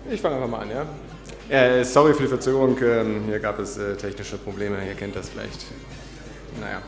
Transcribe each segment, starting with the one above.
Ich fange einfach mal an, ja. Sorry für die Verzögerung, hier gab es technische Probleme, ihr kennt das vielleicht. Naja.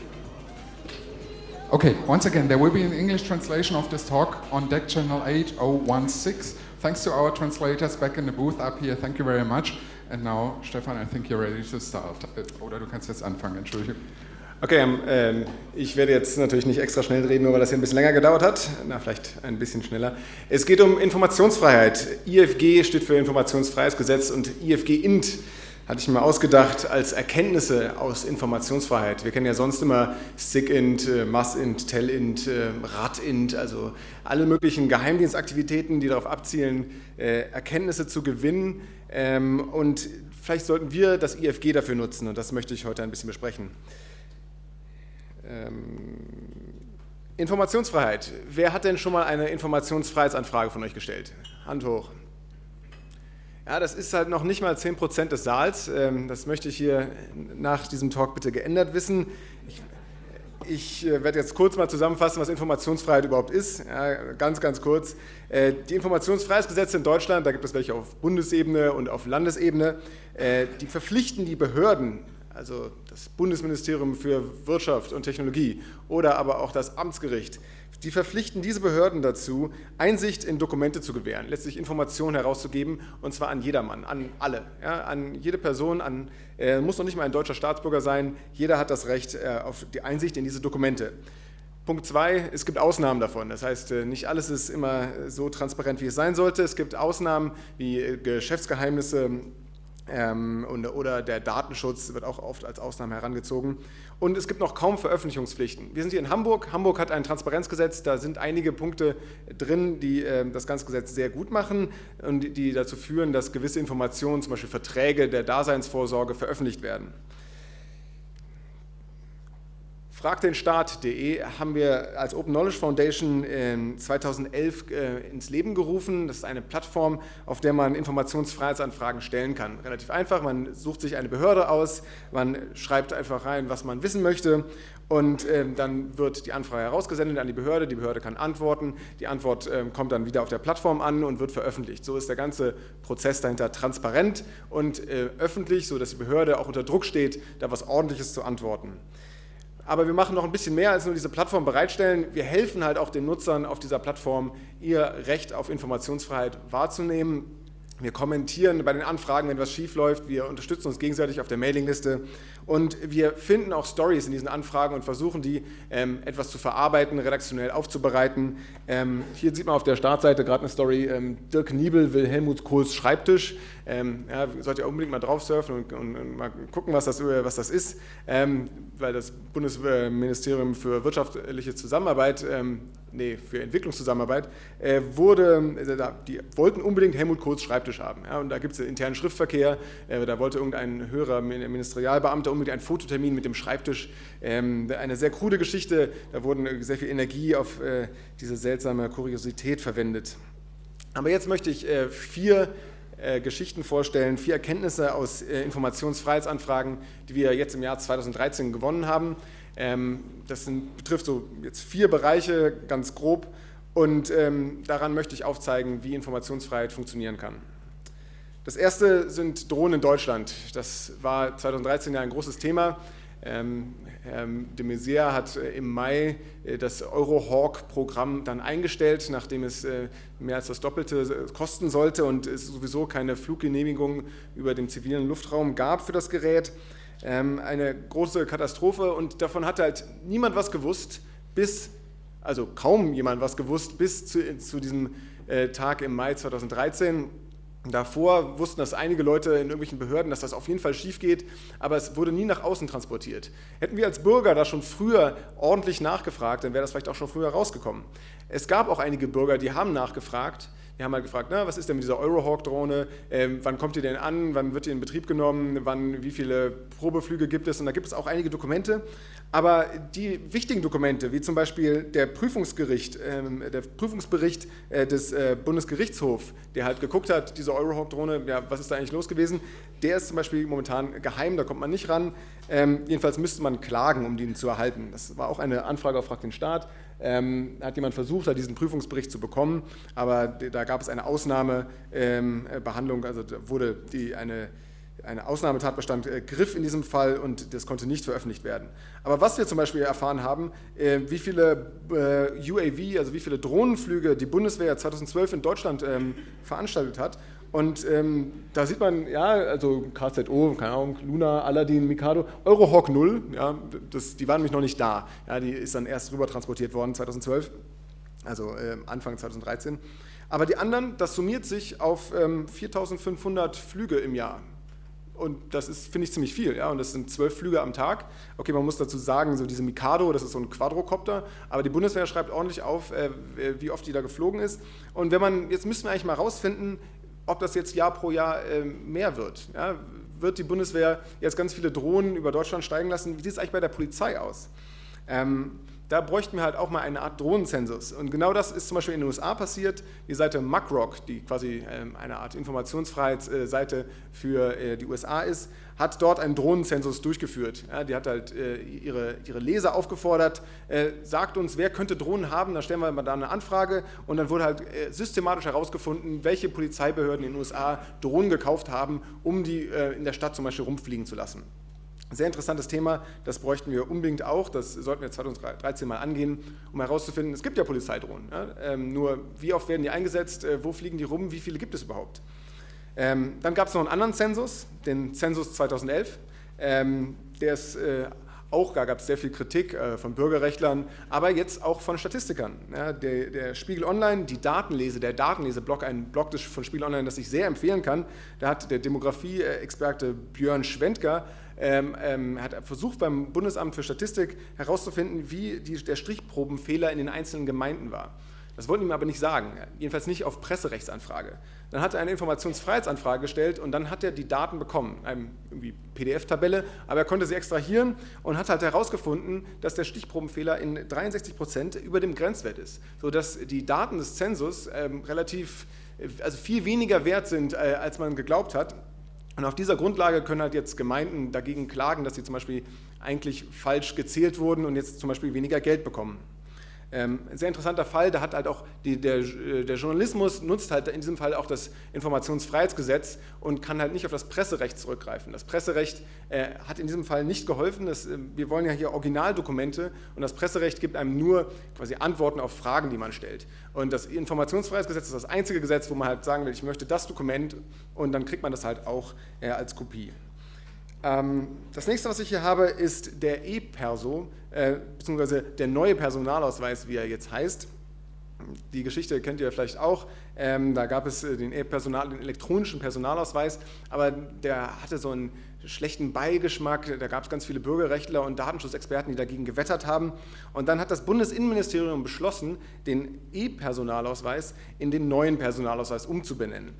Okay, once again, there will be an English translation of this talk on deck channel 8016. Thanks to our translators back in the booth up here, thank you very much. And now, Stefan, I think you're ready to start. Oder du kannst jetzt anfangen, Entschuldigung. Okay, ich werde jetzt natürlich nicht extra schnell reden, nur weil das hier ein bisschen länger gedauert hat. Na, vielleicht ein bisschen schneller. Es geht um Informationsfreiheit. IFG steht für Informationsfreiheitsgesetz und IFG-Int hatte ich mir ausgedacht als Erkenntnisse aus Informationsfreiheit. Wir kennen ja sonst immer SIG-Int, MAS-Int, TEL-Int, RAT-Int, also alle möglichen Geheimdienstaktivitäten, die darauf abzielen, Erkenntnisse zu gewinnen. Und vielleicht sollten wir das IFG dafür nutzen und das möchte ich heute ein bisschen besprechen. Informationsfreiheit. Wer hat denn schon mal eine Informationsfreiheitsanfrage von euch gestellt? Hand hoch. Ja, das ist halt noch nicht mal 10% des Saals. Das möchte ich hier nach diesem Talk bitte geändert wissen. Ich werde jetzt kurz mal zusammenfassen, was Informationsfreiheit überhaupt ist. Ja, ganz, ganz kurz. Die Informationsfreiheitsgesetze in Deutschland, da gibt es welche auf Bundesebene und auf Landesebene, die verpflichten die Behörden, also das Bundesministerium für Wirtschaft und Technologie oder aber auch das Amtsgericht, die verpflichten diese Behörden dazu, Einsicht in Dokumente zu gewähren, letztlich Informationen herauszugeben, und zwar an jedermann, an alle, ja, an jede Person, muss noch nicht mal ein deutscher Staatsbürger sein, jeder hat das Recht auf die Einsicht in diese Dokumente. Punkt 2, es gibt Ausnahmen davon, das heißt, nicht alles ist immer so transparent, wie es sein sollte. Es gibt Ausnahmen wie Geschäftsgeheimnisse, oder der Datenschutz wird auch oft als Ausnahme herangezogen. Und es gibt noch kaum Veröffentlichungspflichten. Wir sind hier in Hamburg. Hamburg hat ein Transparenzgesetz, da sind einige Punkte drin, die das ganze Gesetz sehr gut machen und die dazu führen, dass gewisse Informationen, zum Beispiel Verträge der Daseinsvorsorge, veröffentlicht werden. Fragdenstaat.de haben wir als Open Knowledge Foundation 2011 ins Leben gerufen. Das ist eine Plattform, auf der man Informationsfreiheitsanfragen stellen kann. Relativ einfach, man sucht sich eine Behörde aus, man schreibt einfach rein, was man wissen möchte, und dann wird die Anfrage herausgesendet an die Behörde kann antworten, die Antwort kommt dann wieder auf der Plattform an und wird veröffentlicht. So ist der ganze Prozess dahinter transparent und öffentlich, sodass die Behörde auch unter Druck steht, da was Ordentliches zu antworten. Aber wir machen noch ein bisschen mehr als nur diese Plattform bereitstellen. Wir helfen halt auch den Nutzern auf dieser Plattform, ihr Recht auf Informationsfreiheit wahrzunehmen. Wir kommentieren bei den Anfragen, wenn was schief läuft. Wir unterstützen uns gegenseitig auf der Mailingliste. Und wir finden auch Stories in diesen Anfragen und versuchen, die etwas zu verarbeiten, redaktionell aufzubereiten. Hier sieht man auf der Startseite gerade eine Story, Dirk Niebel will Helmut Kohls Schreibtisch. Ja, sollt ihr unbedingt mal drauf surfen und mal gucken, was das ist, weil das Bundesministerium für wirtschaftliche Zusammenarbeit, für Entwicklungszusammenarbeit, die wollten unbedingt Helmut Kohls Schreibtisch haben. Ja, und da gibt es internen Schriftverkehr, da wollte irgendein höherer Ministerialbeamter unbedingt einen Fototermin mit dem Schreibtisch. Eine sehr krude Geschichte, da wurden sehr viel Energie auf diese seltsame Kuriosität verwendet. Aber jetzt möchte ich 4 Geschichten vorstellen, 4 Erkenntnisse aus Informationsfreiheitsanfragen, die wir jetzt im Jahr 2013 gewonnen haben. Das betrifft so jetzt 4 Bereiche, ganz grob, und daran möchte ich aufzeigen, wie Informationsfreiheit funktionieren kann. Das erste sind Drohnen in Deutschland. Das war 2013 ja ein großes Thema. Herr de Maizière hat im Mai das Eurohawk-Programm dann eingestellt, nachdem es mehr als das Doppelte kosten sollte und es sowieso keine Fluggenehmigung über den zivilen Luftraum gab für das Gerät. Eine große Katastrophe, und davon hat halt niemand was gewusst, also kaum jemand was gewusst, bis zu diesem Tag im Mai 2013. Davor wussten das einige Leute in irgendwelchen Behörden, dass das auf jeden Fall schief geht, aber es wurde nie nach außen transportiert. Hätten wir als Bürger da schon früher ordentlich nachgefragt, dann wäre das vielleicht auch schon früher rausgekommen. Es gab auch einige Bürger, die haben nachgefragt. Die haben halt gefragt, was ist denn mit dieser Eurohawk-Drohne, wann kommt die denn an, wann wird die in Betrieb genommen, wie viele Probeflüge gibt es, und da gibt es auch einige Dokumente. Aber die wichtigen Dokumente, wie zum Beispiel der Prüfungsbericht des Bundesgerichtshofs, der halt geguckt hat, diese Eurohawk-Drohne, ja, was ist da eigentlich los gewesen, der ist zum Beispiel momentan geheim, da kommt man nicht ran. Jedenfalls müsste man klagen, um den zu erhalten. Das war auch eine Anfrage auf Frag den Staat. hat jemand versucht, diesen Prüfungsbericht zu bekommen, aber da gab es eine Ausnahmebehandlung, also da wurde eine Ausnahmetatbestand griff in diesem Fall und das konnte nicht veröffentlicht werden. Aber was wir zum Beispiel erfahren haben, wie viele UAV, also wie viele Drohnenflüge die Bundeswehr 2012 in Deutschland veranstaltet hat. Und da sieht man, ja, also KZO, keine Ahnung, Luna, Aladdin, Mikado, Eurohawk 0, ja, die waren nämlich noch nicht da. Ja, die ist dann erst rüber transportiert worden 2012, also Anfang 2013. Aber die anderen, das summiert sich auf 4.500 Flüge im Jahr. Und das ist, finde ich, ziemlich viel. Ja? Und das sind 12 Flüge am Tag. Okay, man muss dazu sagen, so diese Mikado, das ist so ein Quadrocopter, aber die Bundeswehr schreibt ordentlich auf, wie oft die da geflogen ist. Und jetzt müssen wir eigentlich mal rausfinden, ob das jetzt Jahr pro Jahr mehr wird. Ja? Wird die Bundeswehr jetzt ganz viele Drohnen über Deutschland steigen lassen? Wie sieht es eigentlich bei der Polizei aus? Da bräuchten wir halt auch mal eine Art Drohnenzensus. Und genau das ist zum Beispiel in den USA passiert. Die Seite Muckrock, die quasi eine Art Informationsfreiheitsseite für die USA ist, hat dort einen Drohnenzensus durchgeführt. Ja, die hat halt ihre Leser aufgefordert, sagt uns, wer könnte Drohnen haben, da stellen wir mal da eine Anfrage und dann wurde halt systematisch herausgefunden, welche Polizeibehörden in den USA Drohnen gekauft haben, um die in der Stadt zum Beispiel rumfliegen zu lassen. Sehr interessantes Thema, das bräuchten wir unbedingt auch, das sollten wir 2013 mal angehen, um herauszufinden, es gibt ja Polizeidrohnen, ja? Nur wie oft werden die eingesetzt, wo fliegen die rum, wie viele gibt es überhaupt? Dann gab es noch einen anderen Zensus, den Zensus 2011, der ist auch, da gab es sehr viel Kritik von Bürgerrechtlern, aber jetzt auch von Statistikern. Ja, der Spiegel Online, der Datenleseblog, ein Blog von Spiegel Online, das ich sehr empfehlen kann, da hat der Demografie-Experte Björn Schwentger hat versucht, beim Bundesamt für Statistik herauszufinden, wie der Strichprobenfehler in den einzelnen Gemeinden war. Das wollten ihm aber nicht sagen, jedenfalls nicht auf Presserechtsanfrage. Dann hat er eine Informationsfreiheitsanfrage gestellt und dann hat er die Daten bekommen, eine PDF-Tabelle, aber er konnte sie extrahieren und hat halt herausgefunden, dass der Stichprobenfehler in 63% über dem Grenzwert ist, sodass die Daten des Zensus also viel weniger wert sind, als man geglaubt hat. Und auf dieser Grundlage können halt jetzt Gemeinden dagegen klagen, dass sie zum Beispiel eigentlich falsch gezählt wurden und jetzt zum Beispiel weniger Geld bekommen. Ein sehr interessanter Fall, da hat halt auch der Journalismus nutzt halt in diesem Fall auch das Informationsfreiheitsgesetz und kann halt nicht auf das Presserecht zurückgreifen. Das Presserecht hat in diesem Fall nicht geholfen. Wir wollen ja hier Originaldokumente und das Presserecht gibt einem nur quasi Antworten auf Fragen, die man stellt. Und das Informationsfreiheitsgesetz ist das einzige Gesetz, wo man halt sagen will, ich möchte das Dokument und dann kriegt man das halt auch als Kopie. Das nächste, was ich hier habe, ist der E-Perso, beziehungsweise der neue Personalausweis, wie er jetzt heißt. Die Geschichte kennt ihr vielleicht auch. Da gab es den elektronischen Personalausweis, aber der hatte so einen schlechten Beigeschmack. Da gab es ganz viele Bürgerrechtler und Datenschutzexperten, die dagegen gewettert haben. Und dann hat das Bundesinnenministerium beschlossen, den E-Personalausweis in den neuen Personalausweis umzubenennen.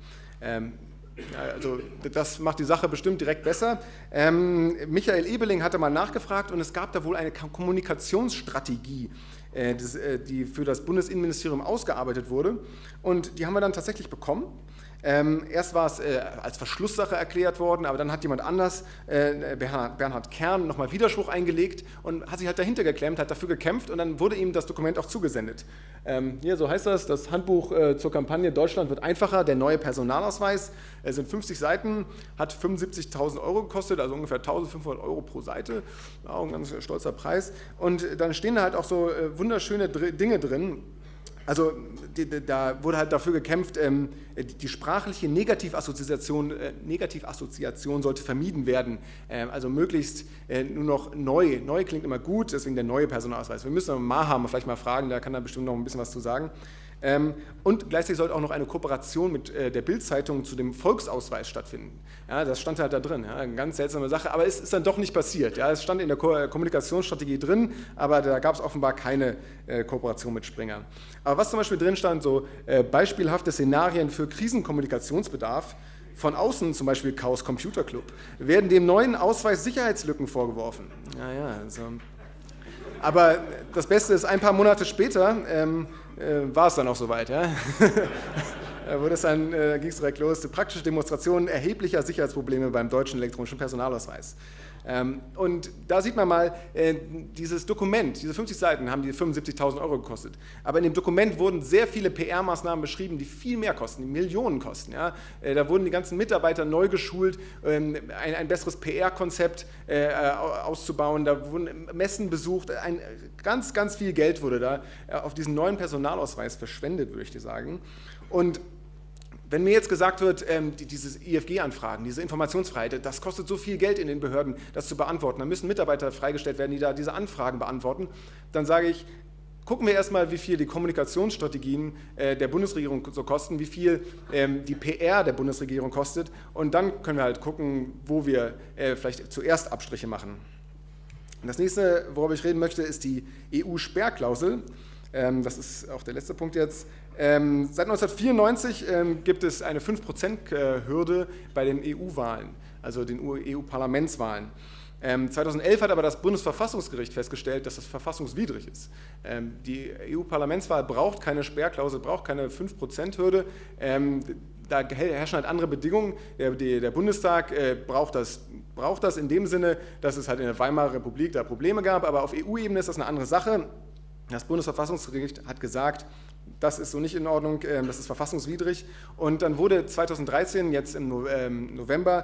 Also das macht die Sache bestimmt direkt besser. Michael Ebeling hatte mal nachgefragt und es gab da wohl eine Kommunikationsstrategie, die für das Bundesinnenministerium ausgearbeitet wurde und die haben wir dann tatsächlich bekommen. Erst war es als Verschlusssache erklärt worden, aber dann hat jemand anders, Bernhard Kern, nochmal Widerspruch eingelegt und hat sich halt dahinter geklemmt, hat dafür gekämpft und dann wurde ihm das Dokument auch zugesendet. Hier, so heißt das Handbuch zur Kampagne Deutschland wird einfacher, der neue Personalausweis. Es sind 50 Seiten, hat 75.000 € gekostet, also ungefähr 1.500 € pro Seite, auch ein ganz stolzer Preis. Und dann stehen da halt auch so wunderschöne Dinge drin. Also da wurde halt dafür gekämpft, die sprachliche Negativassoziation sollte vermieden werden, also möglichst nur noch neu. Neu klingt immer gut, deswegen der neue Personalausweis. Wir müssen Maham vielleicht mal fragen, der kann da bestimmt noch ein bisschen was zu sagen. Und gleichzeitig sollte auch noch eine Kooperation mit der Bild-Zeitung zu dem Volksausweis stattfinden. Ja, das stand halt da drin, ja, eine ganz seltsame Sache, aber es ist dann doch nicht passiert. Ja, es stand in der Kommunikationsstrategie drin, aber da gab es offenbar keine Kooperation mit Springer. Aber was zum Beispiel drin stand, so beispielhafte Szenarien für Krisenkommunikationsbedarf, von außen zum Beispiel Chaos Computer Club, werden dem neuen Ausweis Sicherheitslücken vorgeworfen. Aber das Beste ist, ein paar Monate später war es dann auch soweit. Ja? ging es direkt los, die praktische Demonstration erheblicher Sicherheitsprobleme beim deutschen elektronischen Personalausweis. Und da sieht man mal, dieses Dokument, diese 50 Seiten haben die 75.000 € gekostet. Aber in dem Dokument wurden sehr viele PR-Maßnahmen beschrieben, die viel mehr kosten, die Millionen kosten. Ja? Da wurden die ganzen Mitarbeiter neu geschult, ein besseres PR-Konzept auszubauen, da wurden Messen besucht, ganz, ganz viel Geld wurde da auf diesen neuen Personalausweis verschwendet, würde ich dir sagen. Und wenn mir jetzt gesagt wird, diese IFG-Anfragen, diese Informationsfreiheit, das kostet so viel Geld in den Behörden, das zu beantworten, da müssen Mitarbeiter freigestellt werden, die da diese Anfragen beantworten, dann sage ich, gucken wir erstmal, wie viel die Kommunikationsstrategien der Bundesregierung so kosten, wie viel die PR der Bundesregierung kostet, und dann können wir halt gucken, wo wir vielleicht zuerst Abstriche machen. Und das nächste, worüber ich reden möchte, ist die EU-Sperrklausel. Das ist auch der letzte Punkt jetzt. Seit 1994 gibt es eine 5%-Hürde bei den EU-Wahlen, also den EU-Parlamentswahlen. 2011 hat aber das Bundesverfassungsgericht festgestellt, dass das verfassungswidrig ist. Die EU-Parlamentswahl braucht keine Sperrklausel, braucht keine 5%-Hürde. Da herrschen halt andere Bedingungen. Der Bundestag braucht das in dem Sinne, dass es halt in der Weimarer Republik da Probleme gab, aber auf EU-Ebene ist das eine andere Sache. Das Bundesverfassungsgericht hat gesagt, das ist so nicht in Ordnung, das ist verfassungswidrig. Und dann wurde 2013, jetzt im November,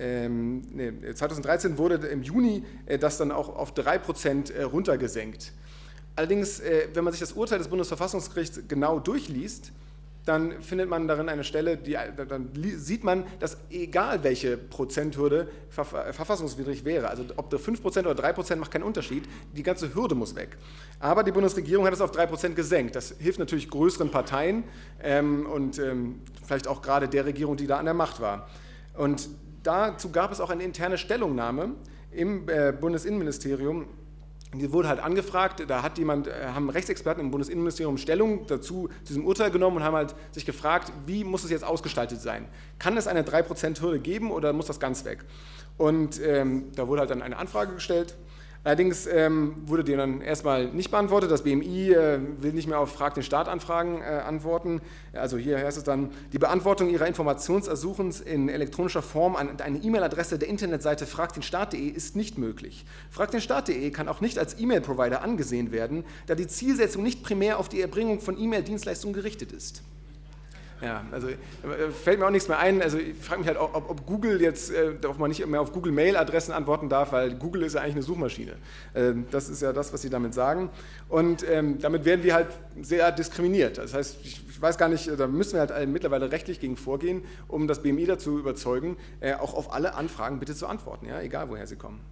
2013 wurde im Juni das dann auch auf 3% runtergesenkt. Allerdings, wenn man sich das Urteil des Bundesverfassungsgerichts genau durchliest, dann findet man darin eine Stelle, dann sieht man, dass egal welche Prozenthürde verfassungswidrig wäre, also ob der 5% oder 3% macht keinen Unterschied, die ganze Hürde muss weg. Aber die Bundesregierung hat es auf 3% gesenkt. Das hilft natürlich größeren Parteien und vielleicht auch gerade der Regierung, die da an der Macht war. Und dazu gab es auch eine interne Stellungnahme im Bundesinnenministerium. Die wurde halt angefragt, da haben Rechtsexperten im Bundesinnenministerium Stellung dazu, zu diesem Urteil genommen und haben halt sich gefragt, wie muss es jetzt ausgestaltet sein? Kann es eine 3%-Hürde geben oder muss das ganz weg? Und da wurde halt dann eine Anfrage gestellt. Allerdings wurde die dann erstmal nicht beantwortet. Das BMI will nicht mehr auf Frag den Staat-Anfragen antworten. Also hier heißt es dann, die Beantwortung Ihrer Informationsersuchens in elektronischer Form an eine E-Mail-Adresse der Internetseite fragdenstaat.de ist nicht möglich. Fragdenstaat.de kann auch nicht als E-Mail-Provider angesehen werden, da die Zielsetzung nicht primär auf die Erbringung von E-Mail-Dienstleistungen gerichtet ist. Ja, also fällt mir auch nichts mehr ein. Also ich frage mich halt, ob Google jetzt, ob man nicht mehr auf Google-Mail-Adressen antworten darf, weil Google ist ja eigentlich eine Suchmaschine. Das ist ja das, was sie damit sagen. Und damit werden wir halt sehr diskriminiert. Das heißt, ich weiß gar nicht, da müssen wir halt mittlerweile rechtlich gegen vorgehen, um das BMI dazu überzeugen, auch auf alle Anfragen bitte zu antworten, ja, egal woher sie kommen.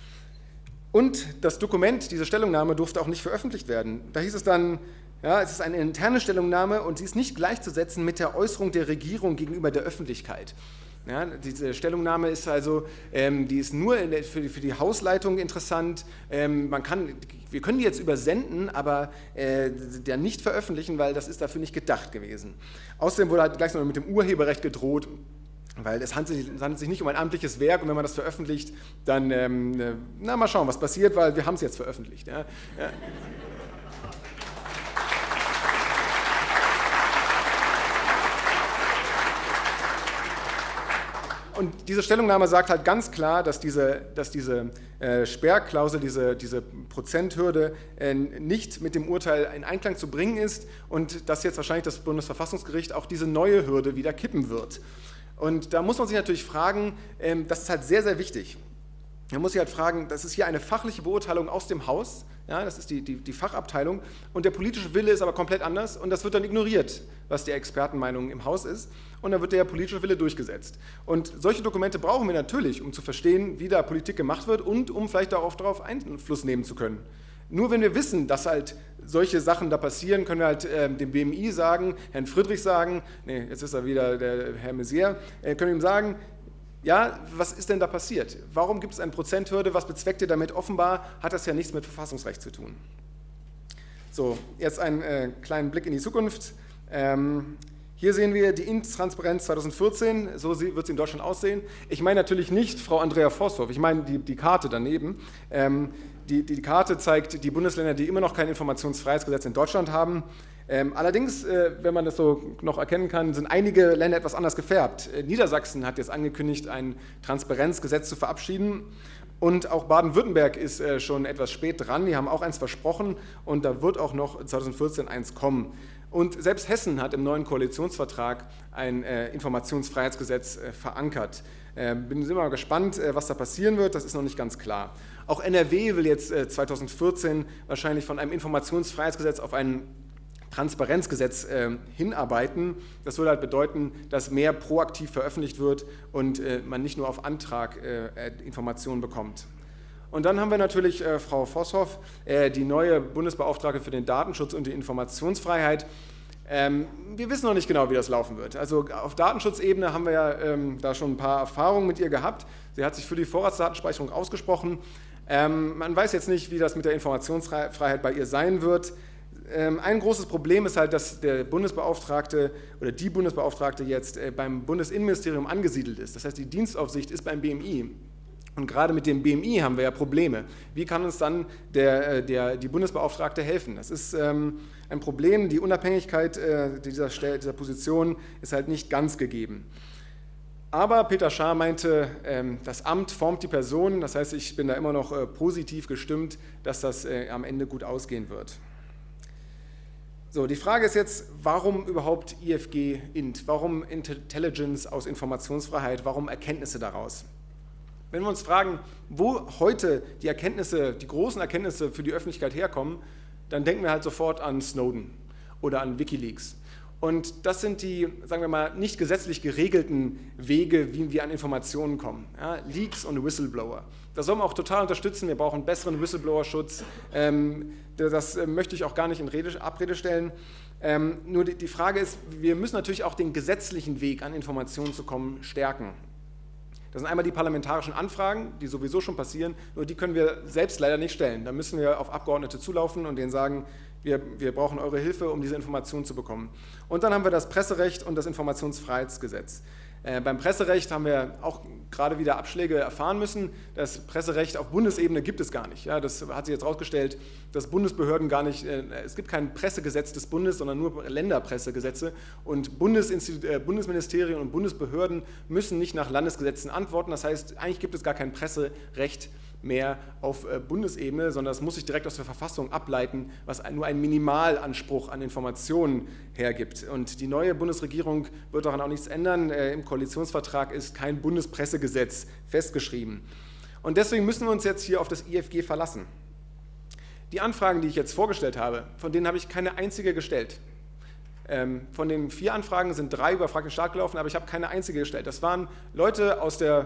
Und das Dokument, diese Stellungnahme, durfte auch nicht veröffentlicht werden. Da hieß es dann, ja, es ist eine interne Stellungnahme und sie ist nicht gleichzusetzen mit der Äußerung der Regierung gegenüber der Öffentlichkeit. Ja, diese Stellungnahme ist also, die ist nur für die Hausleitung interessant. Wir können die jetzt übersenden, aber der nicht veröffentlichen, weil das ist dafür nicht gedacht gewesen. Außerdem wurde halt gleich noch mit dem Urheberrecht gedroht, weil es handelt sich nicht um ein amtliches Werk und wenn man das veröffentlicht, dann, mal schauen, was passiert, weil wir haben es jetzt veröffentlicht. Ja. Ja. Und diese Stellungnahme sagt halt ganz klar, dass diese Sperrklausel, diese Prozenthürde nicht mit dem Urteil in Einklang zu bringen ist und dass jetzt wahrscheinlich das Bundesverfassungsgericht auch diese neue Hürde wieder kippen wird. Und da muss man sich natürlich fragen, das ist halt sehr, sehr wichtig. Man muss sich halt fragen, das ist hier eine fachliche Beurteilung aus dem Haus, ja, das ist die Fachabteilung und der politische Wille ist aber komplett anders und das wird dann ignoriert, was die Expertenmeinung im Haus ist und dann wird der politische Wille durchgesetzt. Und solche Dokumente brauchen wir natürlich, um zu verstehen, wie da Politik gemacht wird und um vielleicht darauf Einfluss nehmen zu können. Nur wenn wir wissen, dass halt solche Sachen da passieren, können wir halt dem BMI sagen, Herrn Friedrich sagen, nee, jetzt ist er wieder der Herr Maizière, können ihm sagen, ja, was ist denn da passiert? Warum gibt es eine Prozenthürde? Was bezweckt ihr damit? Offenbar hat das ja nichts mit Verfassungsrecht zu tun. So, jetzt einen kleinen Blick in die Zukunft. Hier sehen wir die Intransparenz 2014, so wird es in Deutschland aussehen. Ich meine natürlich nicht Frau Andrea Forstorff, ich meine die Karte daneben. Die Karte zeigt die Bundesländer, die immer noch kein Informationsfreiheitsgesetz in Deutschland haben. Allerdings, wenn man das so noch erkennen kann, sind einige Länder etwas anders gefärbt. Niedersachsen hat jetzt angekündigt, ein Transparenzgesetz zu verabschieden. Und auch Baden-Württemberg ist schon etwas spät dran, die haben auch eins versprochen und da wird auch noch 2014 eins kommen. Und selbst Hessen hat im neuen Koalitionsvertrag ein Informationsfreiheitsgesetz verankert. Bin sehr mal gespannt, was da passieren wird, das ist noch nicht ganz klar. Auch NRW will jetzt 2014 wahrscheinlich von einem Informationsfreiheitsgesetz auf ein Transparenzgesetz hinarbeiten. Das würde halt bedeuten, dass mehr proaktiv veröffentlicht wird und man nicht nur auf Antrag Informationen bekommt. Und dann haben wir natürlich Frau Vosshoff, die neue Bundesbeauftragte für den Datenschutz und die Informationsfreiheit. Wir wissen noch nicht genau, wie das laufen wird. Also auf Datenschutzebene haben wir ja da schon ein paar Erfahrungen mit ihr gehabt. Sie hat sich für die Vorratsdatenspeicherung ausgesprochen. Man weiß jetzt nicht, wie das mit der Informationsfreiheit bei ihr sein wird. Ein großes Problem ist halt, dass der Bundesbeauftragte oder die Bundesbeauftragte jetzt beim Bundesinnenministerium angesiedelt ist. Das heißt, die Dienstaufsicht ist beim BMI. Und gerade mit dem BMI haben wir ja Probleme. Wie kann uns dann die Bundesbeauftragte helfen? Das ist ein Problem. Die Unabhängigkeit dieser Position ist halt nicht ganz gegeben. Aber Peter Schaar meinte, das Amt formt die Person. Das heißt, ich bin da immer noch positiv gestimmt, dass das am Ende gut ausgehen wird. So, die Frage ist jetzt, warum überhaupt IFG Int? Warum Intelligence aus Informationsfreiheit? Warum Erkenntnisse daraus? Wenn wir uns fragen, wo heute die Erkenntnisse, die großen Erkenntnisse für die Öffentlichkeit herkommen, dann denken wir halt sofort an Snowden oder an WikiLeaks. Und das sind die, sagen wir mal, nicht gesetzlich geregelten Wege, wie wir an Informationen kommen. Ja, Leaks und Whistleblower. Das soll man auch total unterstützen. Wir brauchen besseren Whistleblower-Schutz. Das möchte ich auch gar nicht in Abrede stellen. Nur die Frage ist, wir müssen natürlich auch den gesetzlichen Weg, an Informationen zu kommen, stärken. Das sind einmal die parlamentarischen Anfragen, die sowieso schon passieren, nur die können wir selbst leider nicht stellen. Da müssen wir auf Abgeordnete zulaufen und denen sagen, wir brauchen eure Hilfe, um diese Informationen zu bekommen. Und dann haben wir das Presserecht und das Informationsfreiheitsgesetz. Beim Presserecht haben wir auch gerade wieder Abschläge erfahren müssen. Das Presserecht auf Bundesebene gibt es gar nicht. Ja, das hat sich jetzt herausgestellt, dass Bundesbehörden gar nicht, es gibt kein Pressegesetz des Bundes, sondern nur Länderpressegesetze. Und Bundesministerien und Bundesbehörden müssen nicht nach Landesgesetzen antworten. Das heißt, eigentlich gibt es gar kein Presserecht mehr auf Bundesebene, sondern das muss sich direkt aus der Verfassung ableiten, was nur einen Minimalanspruch an Informationen hergibt. Und die neue Bundesregierung wird daran auch nichts ändern. Im Koalitionsvertrag ist kein Bundespressegesetz festgeschrieben. Und deswegen müssen wir uns jetzt hier auf das IFG verlassen. Die Anfragen, die ich jetzt vorgestellt habe, von denen habe ich keine einzige gestellt. Von den 4 Anfragen sind 3 über Frag den Staat gelaufen, aber ich habe keine einzige gestellt. Das waren Leute aus der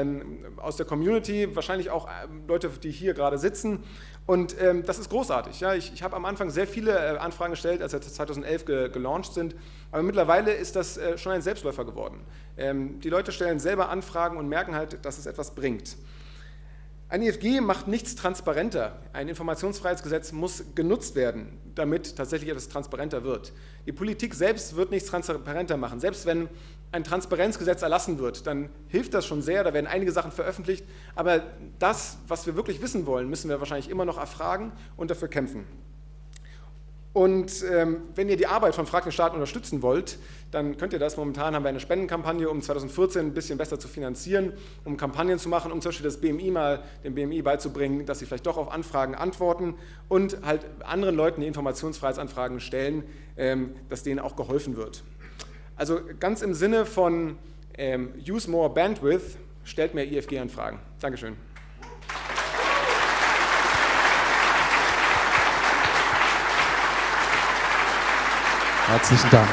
Community, wahrscheinlich auch Leute, die hier gerade sitzen. Und das ist großartig. Ja, ich habe am Anfang sehr viele Anfragen gestellt, als wir 2011 gelauncht sind. Aber mittlerweile ist das schon ein Selbstläufer geworden. Die Leute stellen selber Anfragen und merken halt, dass es etwas bringt. Ein IFG macht nichts transparenter. Ein Informationsfreiheitsgesetz muss genutzt werden, damit tatsächlich etwas transparenter wird. Die Politik selbst wird nichts transparenter machen. Selbst wenn ein Transparenzgesetz erlassen wird, dann hilft das schon sehr, da werden einige Sachen veröffentlicht. Aber das, was wir wirklich wissen wollen, müssen wir wahrscheinlich immer noch erfragen und dafür kämpfen. Und wenn ihr die Arbeit von Frag den Staat unterstützen wollt, dann könnt ihr das. Momentan haben wir eine Spendenkampagne, um 2014 ein bisschen besser zu finanzieren, um Kampagnen zu machen, um zum Beispiel dem BMI beizubringen, dass sie vielleicht doch auf Anfragen antworten und halt anderen Leuten, die Informationsfreiheitsanfragen stellen, dass denen auch geholfen wird. Also ganz im Sinne von Use more bandwidth, stellt mehr IFG-Anfragen. Dankeschön. Herzlichen Dank.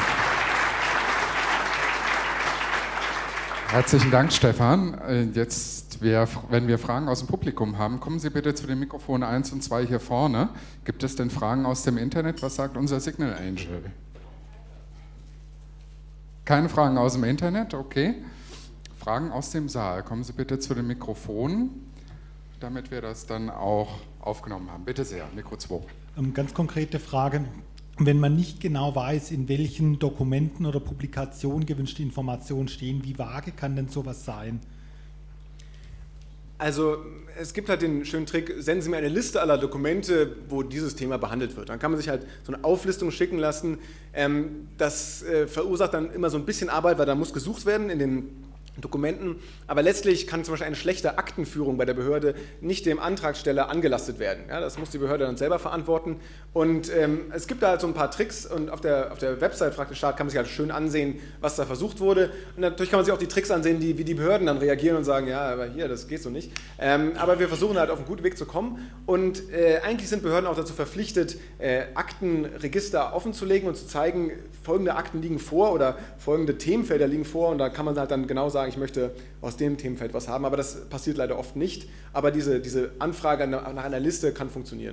Herzlichen Dank, Stefan. Jetzt, wenn wir Fragen aus dem Publikum haben, kommen Sie bitte zu den Mikrofonen 1 und 2 hier vorne. Gibt es denn Fragen aus dem Internet? Was sagt unser Signal Angel? Keine Fragen aus dem Internet? Okay. Fragen aus dem Saal. Kommen Sie bitte zu den Mikrofonen, damit wir das dann auch aufgenommen haben. Bitte sehr, Mikro 2. Ganz konkrete Frage. Wenn man nicht genau weiß, in welchen Dokumenten oder Publikationen gewünschte Informationen stehen, wie vage kann denn sowas sein? Also es gibt halt den schönen Trick, senden Sie mir eine Liste aller Dokumente, wo dieses Thema behandelt wird. Dann kann man sich halt so eine Auflistung schicken lassen. Das verursacht dann immer so ein bisschen Arbeit, weil da muss gesucht werden in den Dokumenten, aber letztlich kann zum Beispiel eine schlechte Aktenführung bei der Behörde nicht dem Antragsteller angelastet werden. Ja, das muss die Behörde dann selber verantworten. Und es gibt da halt so ein paar Tricks und auf der Website Frag den Staat kann man sich halt schön ansehen, was da versucht wurde. Und natürlich kann man sich auch die Tricks ansehen, wie die Behörden dann reagieren und sagen, ja, aber hier, das geht so nicht. Aber wir versuchen halt auf einen guten Weg zu kommen und eigentlich sind Behörden auch dazu verpflichtet, Aktenregister offenzulegen und zu zeigen, folgende Akten liegen vor oder folgende Themenfelder liegen vor und da kann man halt dann genau sagen, ich möchte aus dem Themenfeld was haben, aber das passiert leider oft nicht. Aber diese Anfrage nach einer Liste kann funktionieren.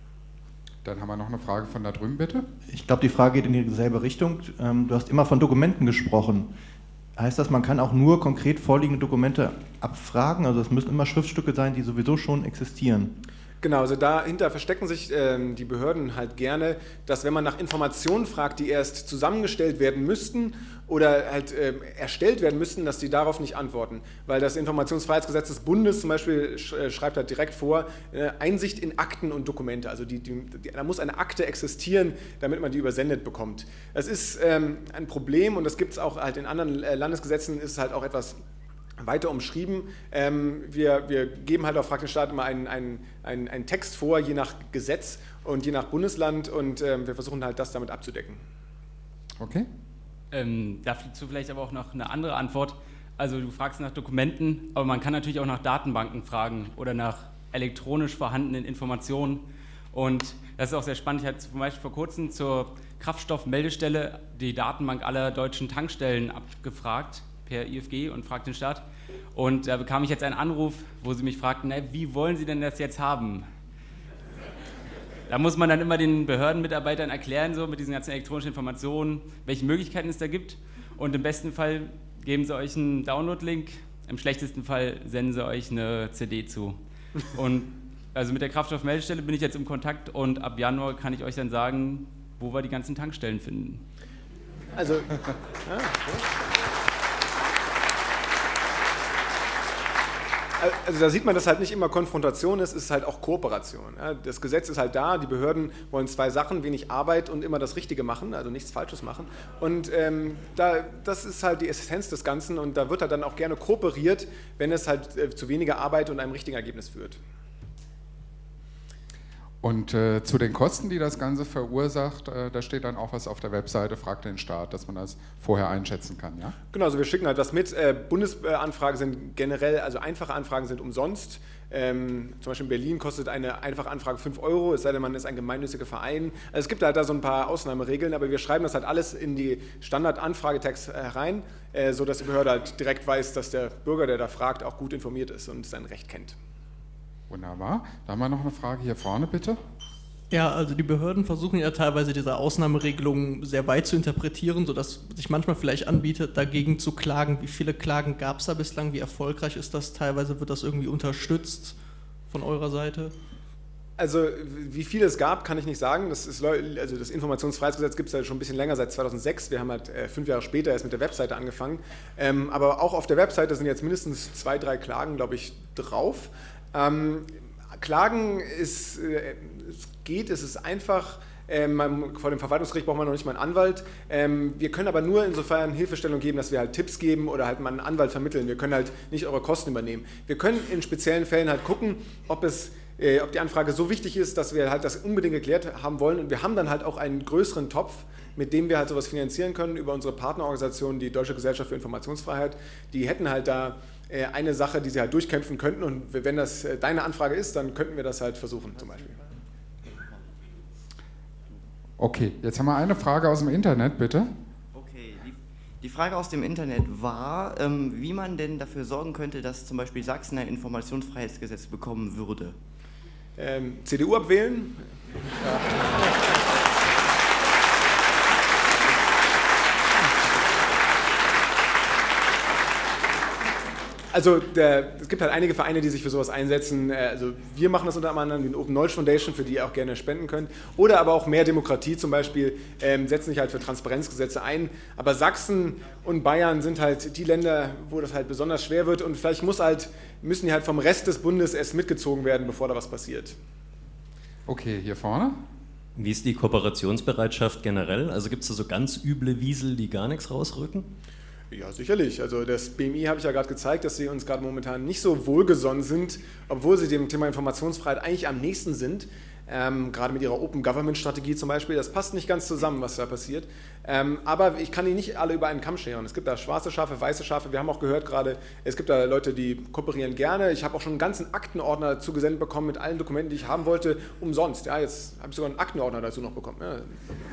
Dann haben wir noch eine Frage von da drüben, bitte. Ich glaube, die Frage geht in dieselbe Richtung. Du hast immer von Dokumenten gesprochen. Heißt das, man kann auch nur konkret vorliegende Dokumente abfragen? Also es müssen immer Schriftstücke sein, die sowieso schon existieren. Genau, also dahinter verstecken sich die Behörden halt gerne, dass wenn man nach Informationen fragt, die erst zusammengestellt werden müssten oder halt erstellt werden müssten, dass die darauf nicht antworten. Weil das Informationsfreiheitsgesetz des Bundes zum Beispiel schreibt halt direkt vor, Einsicht in Akten und Dokumente. Also da muss eine Akte existieren, damit man die übersendet bekommt. Das ist ein Problem und das gibt es auch halt in anderen Landesgesetzen, ist es halt auch etwas weiter umschrieben. Wir geben halt auf Frag den Staat immer einen Text vor, je nach Gesetz und je nach Bundesland und wir versuchen halt das damit abzudecken. Okay. Dazu vielleicht aber auch noch eine andere Antwort. Also du fragst nach Dokumenten, aber man kann natürlich auch nach Datenbanken fragen oder nach elektronisch vorhandenen Informationen. Und das ist auch sehr spannend. Ich hatte zum Beispiel vor kurzem zur Kraftstoffmeldestelle die Datenbank aller deutschen Tankstellen abgefragt per IFG und Frag den Staat. Und da bekam ich jetzt einen Anruf, wo sie mich fragten, wie wollen Sie denn das jetzt haben? Da muss man dann immer den Behördenmitarbeitern erklären, so mit diesen ganzen elektronischen Informationen, welche Möglichkeiten es da gibt. Und im besten Fall geben sie euch einen Download-Link, im schlechtesten Fall senden sie euch eine CD zu. Und also mit der Kraftstoffmeldestelle bin ich jetzt im Kontakt und ab Januar kann ich euch dann sagen, wo wir die ganzen Tankstellen finden. Also, Also da sieht man, dass halt nicht immer Konfrontation ist, es ist halt auch Kooperation. Ja, das Gesetz ist halt da, die Behörden wollen zwei Sachen, wenig Arbeit und immer das Richtige machen, also nichts Falsches machen. Und das ist halt die Essenz des Ganzen und da wird halt dann auch gerne kooperiert, wenn es halt zu weniger Arbeit und einem richtigen Ergebnis führt. Und zu den Kosten, die das Ganze verursacht, da steht dann auch was auf der Webseite, Frag den Staat, dass man das vorher einschätzen kann, ja? Genau, also wir schicken halt was mit. Bundesanfragen sind generell, also einfache Anfragen sind umsonst. Zum Beispiel in Berlin kostet eine einfache Anfrage 5 €, es sei denn, man ist ein gemeinnütziger Verein. Also es gibt halt da so ein paar Ausnahmeregeln, aber wir schreiben das halt alles in die Standard-Anfragetext herein, sodass die Behörde halt direkt weiß, dass der Bürger, der da fragt, auch gut informiert ist und sein Recht kennt. Wunderbar. Da haben wir noch eine Frage hier vorne, bitte. Ja, also die Behörden versuchen ja teilweise diese Ausnahmeregelungen sehr weit zu interpretieren, sodass sich manchmal vielleicht anbietet, dagegen zu klagen. Wie viele Klagen gab es da bislang? Wie erfolgreich ist das? Teilweise wird das irgendwie unterstützt von eurer Seite? Also wie viele es gab, kann ich nicht sagen. Das Informationsfreiheitsgesetz gibt es ja schon ein bisschen länger, seit 2006. Wir haben halt 5 Jahre später erst mit der Webseite angefangen. Aber auch auf der Webseite sind jetzt mindestens 2, 3 Klagen, glaube ich, drauf. Klagen es ist einfach, vor dem Verwaltungsgericht braucht man noch nicht mal einen Anwalt. Wir können aber nur insofern Hilfestellung geben, dass wir halt Tipps geben oder halt mal einen Anwalt vermitteln. Wir können halt nicht eure Kosten übernehmen. Wir können in speziellen Fällen halt gucken, ob die Anfrage so wichtig ist, dass wir halt das unbedingt geklärt haben wollen. Und wir haben dann halt auch einen größeren Topf, mit dem wir halt sowas finanzieren können über unsere Partnerorganisation, die Deutsche Gesellschaft für Informationsfreiheit. Die hätten halt da eine Sache, die sie halt durchkämpfen könnten und wenn das deine Anfrage ist, dann könnten wir das halt versuchen zum Beispiel. Okay, jetzt haben wir eine Frage aus dem Internet, bitte. Okay, die Frage aus dem Internet war, wie man denn dafür sorgen könnte, dass zum Beispiel Sachsen ein Informationsfreiheitsgesetz bekommen würde. CDU abwählen? Ja. Also es gibt halt einige Vereine, die sich für sowas einsetzen. Also wir machen das unter anderem, die Open Knowledge Foundation, für die ihr auch gerne spenden könnt. Oder aber auch Mehr Demokratie zum Beispiel setzen sich halt für Transparenzgesetze ein. Aber Sachsen und Bayern sind halt die Länder, wo das halt besonders schwer wird. Und vielleicht müssen die halt vom Rest des Bundes erst mitgezogen werden, bevor da was passiert. Okay, hier vorne. Wie ist die Kooperationsbereitschaft generell? Also gibt es da so ganz üble Wiesel, die gar nichts rausrücken? Ja, sicherlich. Also das BMI habe ich ja gerade gezeigt, dass sie uns gerade momentan nicht so wohlgesonnen sind, obwohl sie dem Thema Informationsfreiheit eigentlich am nächsten sind. Gerade mit ihrer Open Government Strategie zum Beispiel. Das passt nicht ganz zusammen, was da passiert. Aber ich kann die nicht alle über einen Kamm scheren. Es gibt da schwarze Schafe, weiße Schafe. Wir haben auch gehört gerade, es gibt da Leute, die kooperieren gerne. Ich habe auch schon einen ganzen Aktenordner zugesendet bekommen mit allen Dokumenten, die ich haben wollte, umsonst. Ja, jetzt habe ich sogar einen Aktenordner dazu noch bekommen. Ja.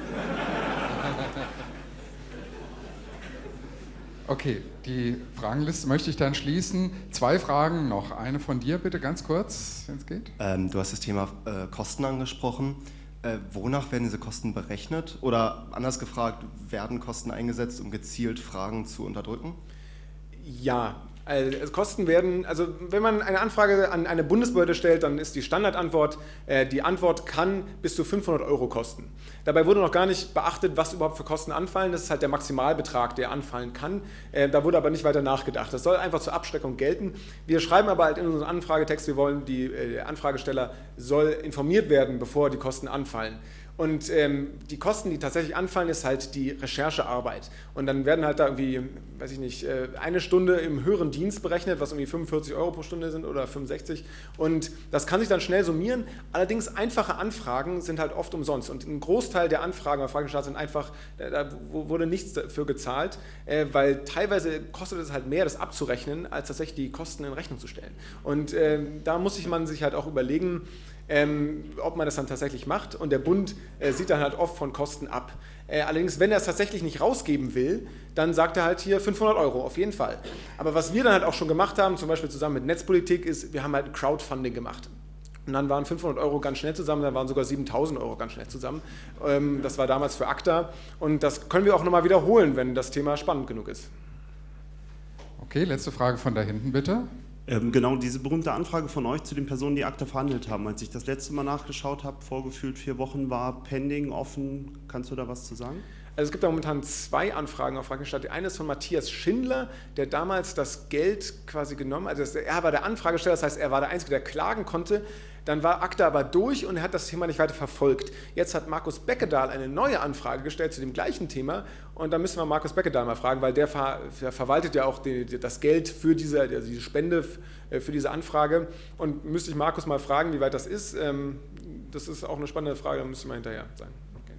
Okay, die Fragenliste möchte ich dann schließen. 2 Fragen noch. Eine von dir bitte, ganz kurz, wenn es geht. Du hast das Thema Kosten angesprochen. Wonach werden diese Kosten berechnet? Oder anders gefragt, werden Kosten eingesetzt, um gezielt Fragen zu unterdrücken? Ja. Also Kosten werden, also wenn man eine Anfrage an eine Bundesbehörde stellt, dann ist die Standardantwort, die Antwort kann bis zu 500 € kosten. Dabei wurde noch gar nicht beachtet, was überhaupt für Kosten anfallen. Das ist halt der Maximalbetrag, der anfallen kann. Da wurde aber nicht weiter nachgedacht. Das soll einfach zur Abschreckung gelten. Wir schreiben aber halt in unserem Anfragetext, wir wollen, der Anfragesteller soll informiert werden, bevor die Kosten anfallen. Und die Kosten, die tatsächlich anfallen, ist halt die Recherchearbeit. Und dann werden halt da irgendwie, weiß ich nicht, eine Stunde im höheren Dienst berechnet, was irgendwie 45 € pro Stunde sind oder 65. Und das kann sich dann schnell summieren. Allerdings einfache Anfragen sind halt oft umsonst. Und ein Großteil der Anfragen bei Fragenstaat sind einfach, da wurde nichts dafür gezahlt, weil teilweise kostet es halt mehr, das abzurechnen, als tatsächlich die Kosten in Rechnung zu stellen. Und da muss man sich halt auch überlegen, ob man das dann tatsächlich macht. Und der Bund sieht dann halt oft von Kosten ab. Allerdings, wenn er es tatsächlich nicht rausgeben will, dann sagt er halt hier 500 € auf jeden Fall. Aber was wir dann halt auch schon gemacht haben, zum Beispiel zusammen mit Netzpolitik, ist, wir haben halt ein Crowdfunding gemacht. Und dann waren 500 € ganz schnell zusammen, dann waren sogar 7.000 € ganz schnell zusammen. Das war damals für ACTA. Und das können wir auch nochmal wiederholen, wenn das Thema spannend genug ist. Okay, letzte Frage von da hinten bitte. Genau, diese berühmte Anfrage von euch zu den Personen, die ACTA verhandelt haben. Als ich das letzte Mal nachgeschaut habe, vorgefühlt 4 Wochen, war pending, offen. Kannst du da was zu sagen? Also es gibt da momentan 2 Anfragen auf Frankenstadt. Die eine ist von Matthias Schindler, der damals das Geld quasi genommen hat. Also er war der Anfragesteller, das heißt, er war der Einzige, der klagen konnte. Dann war ACTA aber durch und er hat das Thema nicht weiter verfolgt. Jetzt hat Markus Beckedahl eine neue Anfrage gestellt zu dem gleichen Thema und da müssen wir Markus Beckedahl mal fragen, weil der verwaltet ja auch das Geld für diese Spende für diese Anfrage und müsste ich Markus mal fragen, wie weit das ist. Das ist auch eine spannende Frage, da müsste man hinterher sein. Okay.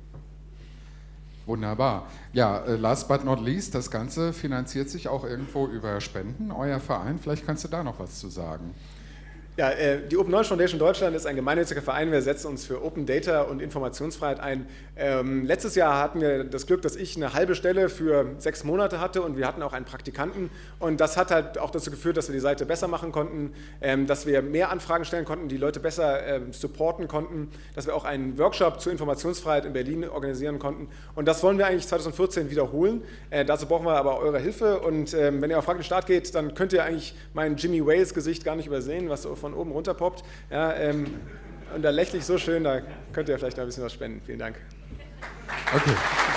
Wunderbar. Ja, last but not least, das Ganze finanziert sich auch irgendwo über Spenden. Euer Verein, vielleicht kannst du da noch was zu sagen. Ja, die Open Knowledge Foundation Deutschland ist ein gemeinnütziger Verein. Wir setzen uns für Open Data und Informationsfreiheit ein. Letztes Jahr hatten wir das Glück, dass ich eine halbe Stelle für 6 Monate hatte und wir hatten auch einen Praktikanten. Und das hat halt auch dazu geführt, dass wir die Seite besser machen konnten, dass wir mehr Anfragen stellen konnten, die Leute besser supporten konnten, dass wir auch einen Workshop zur Informationsfreiheit in Berlin organisieren konnten. Und das wollen wir eigentlich 2014 wiederholen. Dazu brauchen wir aber eure Hilfe. Und wenn ihr auf Frag den Start geht, dann könnt ihr eigentlich mein Jimmy Wales-Gesicht gar nicht übersehen, was so von oben runter poppt. Ja, und da lächle ich so schön, da könnt ihr vielleicht noch ein bisschen was spenden. Vielen Dank. Okay.